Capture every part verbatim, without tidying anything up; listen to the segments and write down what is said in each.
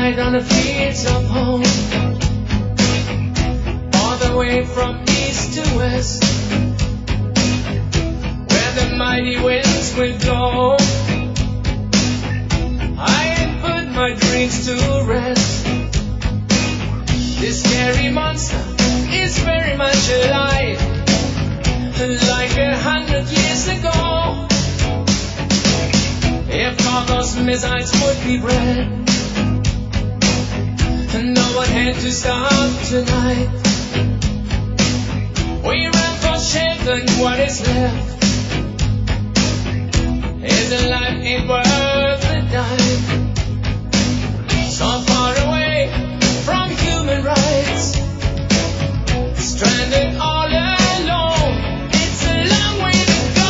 died on the fields of home, all the way from east to west, where the mighty winds will blow. I ain't put my dreams to rest. This scary monster is very much alive, like a hundred years ago. If all those missiles would be bred, no one had to stop tonight. We ran for shelter, and what is left is a life ain't worth a dime. So far away from human rights, stranded all alone. It's a long way to go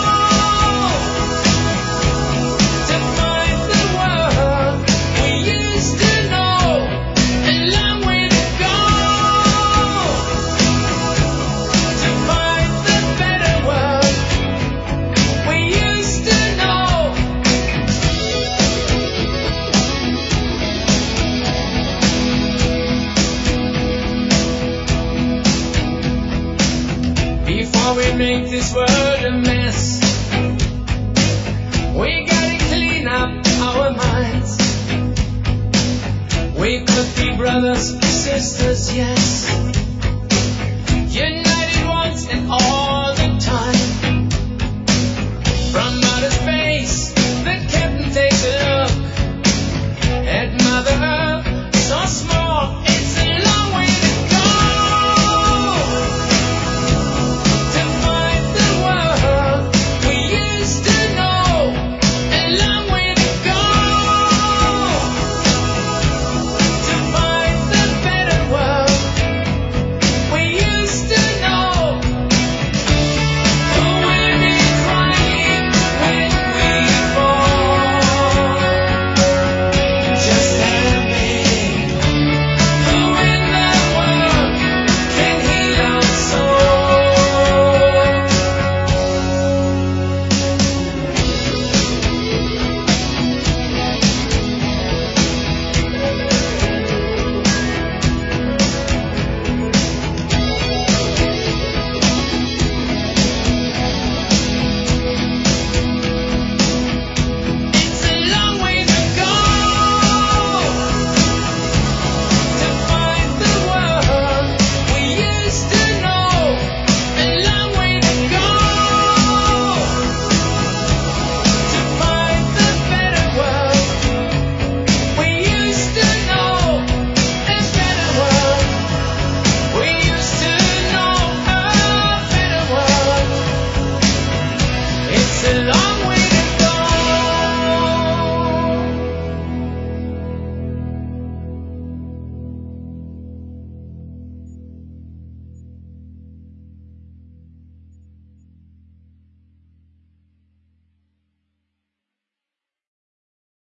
to find the world we used to know. A long way to go to find the better world we used to know. Before we make this world a mess, we gotta clean up our minds. We could be brothers, sisters, yes.